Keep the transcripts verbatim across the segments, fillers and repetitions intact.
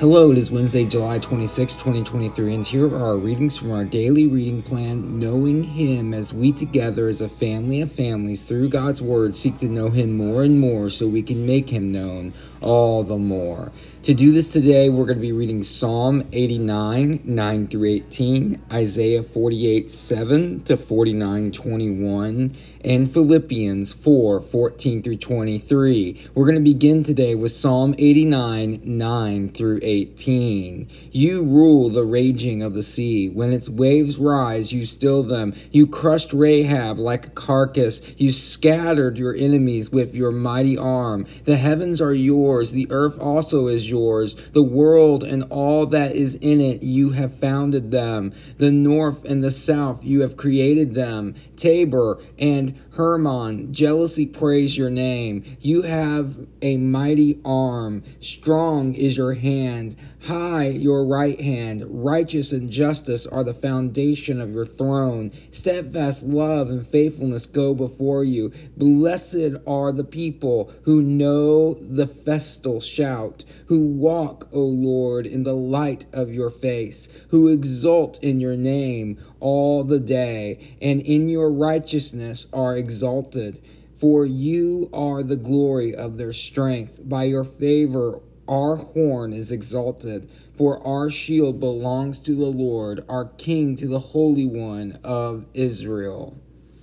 Hello, it is Wednesday, July twenty-sixth, twenty twenty-three, and here are our readings from our daily reading plan, Knowing Him, as we together as a family of families through God's Word seek to know Him more and more so we can make Him known all the more. To do this today, we're going to be reading Psalm eighty-nine, nine through eighteen, Isaiah forty-eight, seven to forty-nine, twenty-one, and Philippians four, fourteen through twenty-three. We're going to begin today with Psalm eighty-nine, nine through eighteen. You rule the raging of the sea. When its waves rise, you still them. You crushed Rahab like a carcass. You scattered your enemies with your mighty arm. The heavens are yours. The earth also is yours. The world and all that is in it, you have founded them. The north and the south, you have created them. Tabor and Hermon jealously praise your name. You have a mighty arm. Strong is your hand. High your right hand. Righteous and justice are the foundation of your throne. Steadfast love and faithfulness go before you. Blessed are the people who know the festal shout, who walk, O Lord, in the light of your face, who exult in your name all the day, and in your righteousness are exalted. For you are the glory of their strength. By your favor our horn is exalted. For our shield belongs to the Lord, our King to the Holy One of Israel.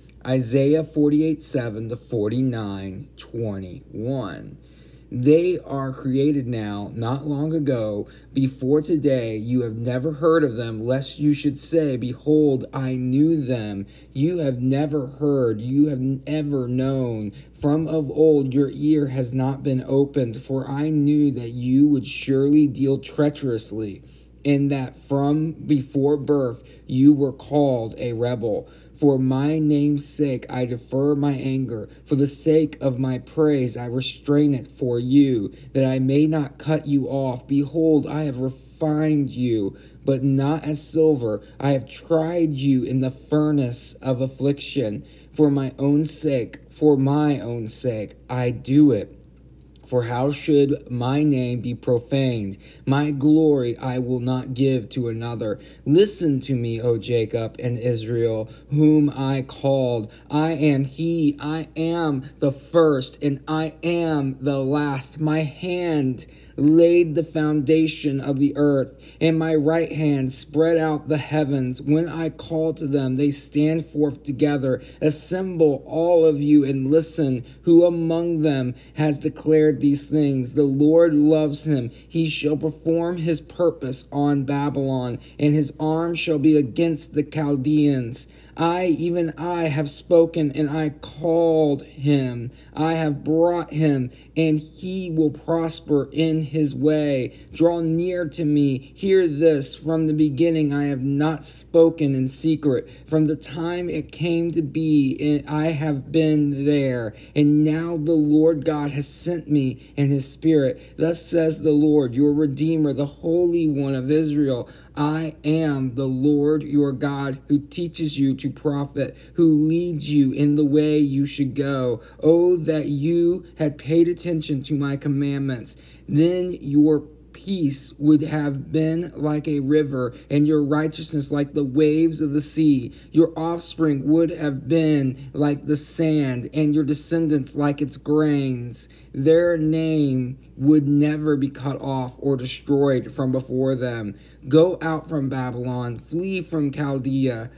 Isaiah forty-eight, seven to forty-nine, twenty-one. They are created now, not long ago, before today. You have never heard of them, lest you should say, behold, I knew them. You have never heard, you have never known. From of old your ear has not been opened, for I knew that you would surely deal treacherously, and that from before birth you were called a rebel. For my name's sake I defer my anger. For the sake of my praise I restrain it for you, that I may not cut you off. Behold, I have refined you, but not as silver. I have tried you in the furnace of affliction. For my own sake, for my own sake, I do it. For how should my name be profaned? My glory I will not give to another. Listen to me, O Jacob and Israel, whom I called. I am he, I am the first, and I am the last. My hand laid the foundation of the earth, and my right hand spread out the heavens. When I call to them, they stand forth together. Assemble, all of you, and listen. Who among them has declared these things? The Lord loves him. He shall perform his purpose on Babylon, and his arm shall be against the Chaldeans. I, even I, have spoken, and I called him. I have brought him, and he will prosper in his way. Draw near to me. Hear this. From the beginning I have not spoken in secret. From the time it came to be, I have been there. And now the Lord God has sent me in his Spirit. Thus says the Lord, your Redeemer, the Holy One of Israel. I am the Lord your God, who teaches you to profit, who leads you in the way you should go. Oh, that you had paid attention to my commandments. Then your peace would have been like a river, and your righteousness like the waves of the sea. Your offspring would have been like the sand, and your descendants like its grains. Their name would never be cut off or destroyed from before them. Go out from Babylon, flee from Chaldea.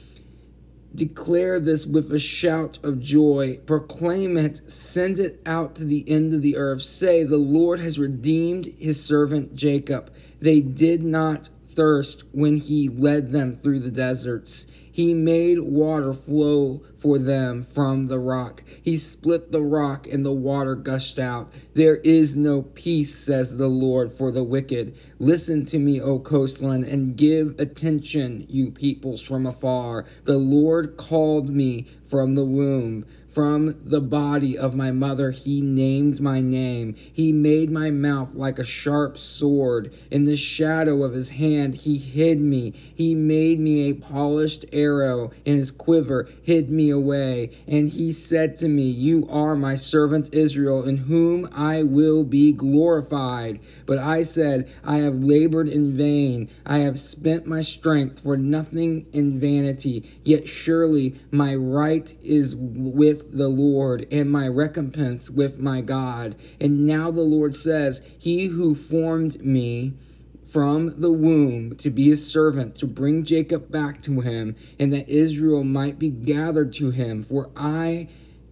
Declare this with a shout of joy. Proclaim it, send it out to the end of the earth. Say, the Lord has redeemed his servant Jacob. They did not thirst when he led them through the deserts. He made water flow for them from the rock. He split the rock and the water gushed out. There is no peace, says the Lord, for the wicked. Listen to me, O coastland, and give attention, you peoples from afar. The Lord called me from the womb. From the body of my mother he named my name. He made my mouth like a sharp sword. In the shadow of his hand he hid me. He made me a polished arrow in his quiver, hid me me away. And he said to me, You are my servant Israel, in whom I will be glorified. But I said, I have labored in vain. I have spent my strength for nothing in vanity. Yet surely my right is with the Lord, and my recompense with my God. And now the Lord says, He who formed me from the womb to be his servant, to bring Jacob back to him, and that Israel might be gathered to him. For I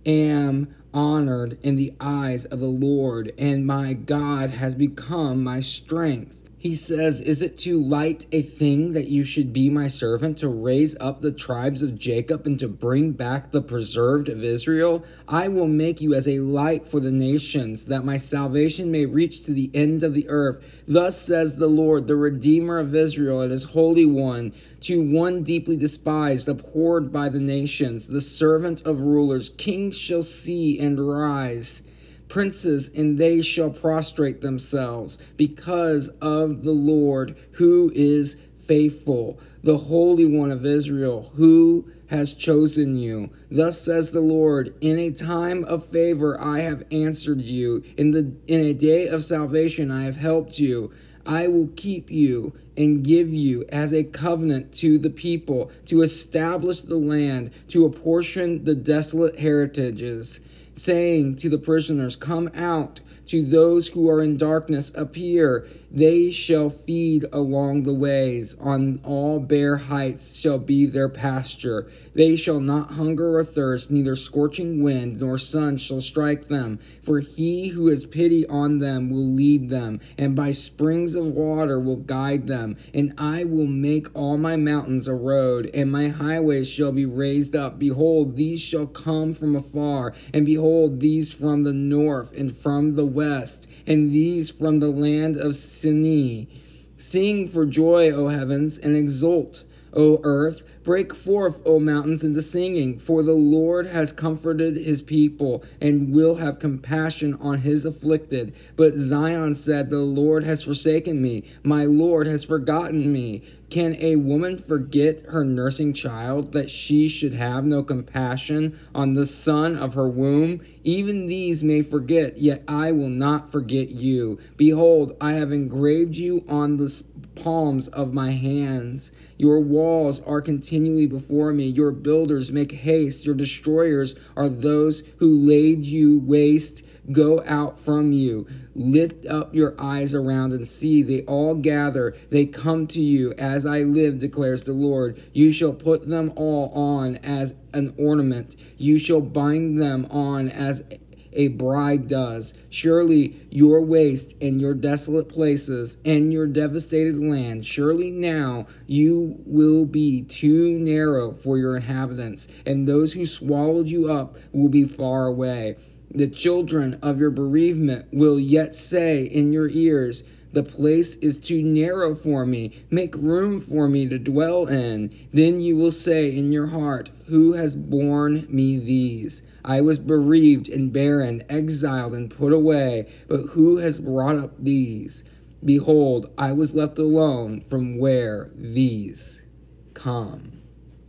am honored in the eyes of the Lord, and my God has become my strength. He says, Is it too light a thing that you should be my servant, to raise up the tribes of Jacob and to bring back the preserved of Israel? I will make you as a light for the nations, that my salvation may reach to the end of the earth. Thus says the Lord, the Redeemer of Israel and his Holy One, to one deeply despised, abhorred by the nations, the servant of rulers. Kings shall see and rise, princes, and they shall prostrate themselves, because of the Lord who is faithful, the Holy One of Israel, who has chosen you. Thus says the Lord, in a time of favor I have answered you, in the in a day of salvation I have helped you. I will keep you and give you as a covenant to the people, to establish the land, to apportion the desolate heritages, saying to the prisoners, Come out, to those who are in darkness, appear. They shall feed along the ways. On all bare heights shall be their pasture. They shall not hunger or thirst, neither scorching wind nor sun shall strike them. For he who has pity on them will lead them, and by springs of water will guide them. And I will make all my mountains a road, and my highways shall be raised up. Behold, these shall come from afar, and behold, these from the north and from the west, and these from the land of Sinai. Sing for joy, O heavens, and exult, O earth. Break forth, O mountains, into singing, for the Lord has comforted his people, and will have compassion on his afflicted. But Zion said, The Lord has forsaken me, my Lord has forgotten me. Can a woman forget her nursing child, that she should have no compassion on the son of her womb? Even these may forget, yet I will not forget you. Behold, I have engraved you on the palms of my hands. Your walls are continually before me. Your builders make haste. Your destroyers are those who laid you waste. Go out from you. Lift up your eyes around and see. They all gather. They come to you. As I live, declares the Lord, you shall put them all on as an ornament. You shall bind them on as a bride does. Surely your waste and your desolate places and your devastated land, surely now you will be too narrow for your inhabitants, and those who swallowed you up will be far away. The children of your bereavement will yet say in your ears, The place is too narrow for me. Make room for me to dwell in. Then you will say in your heart, Who has borne me these? I was bereaved and barren, exiled and put away, but who has brought up these? Behold, I was left alone from where these come.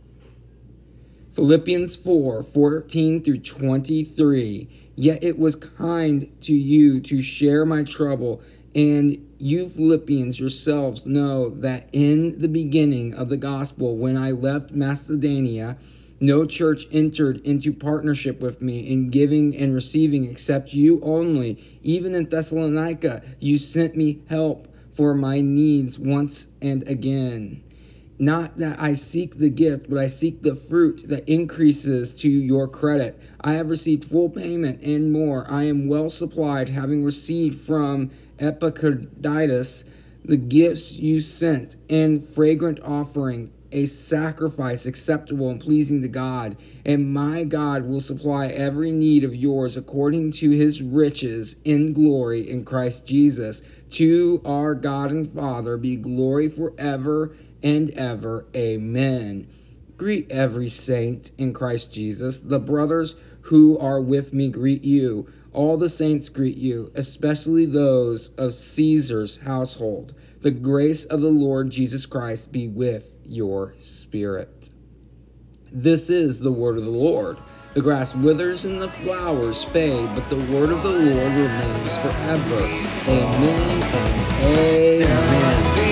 Philippians four, fourteen through twenty-three. Yet it was kind to you to share my trouble, and you Philippians yourselves know that in the beginning of the gospel, when I left Macedonia, no church entered into partnership with me in giving and receiving except you only. Even in Thessalonica, you sent me help for my needs once and again. Not that I seek the gift, but I seek the fruit that increases to your credit. I have received full payment and more. I am well supplied, having received from Epaphroditus the gifts you sent, and fragrant offering, a sacrifice acceptable and pleasing to God. And my God will supply every need of yours according to his riches in glory in Christ Jesus. To our God and Father be glory forever and ever. Amen. Greet every saint in Christ Jesus. The brothers who are with me greet you. All the saints greet you, especially those of Caesar's household. The grace of the Lord Jesus Christ be with your spirit. This is the word of the Lord. The grass withers and the flowers fade, but the word of the Lord remains forever. Amen and amen.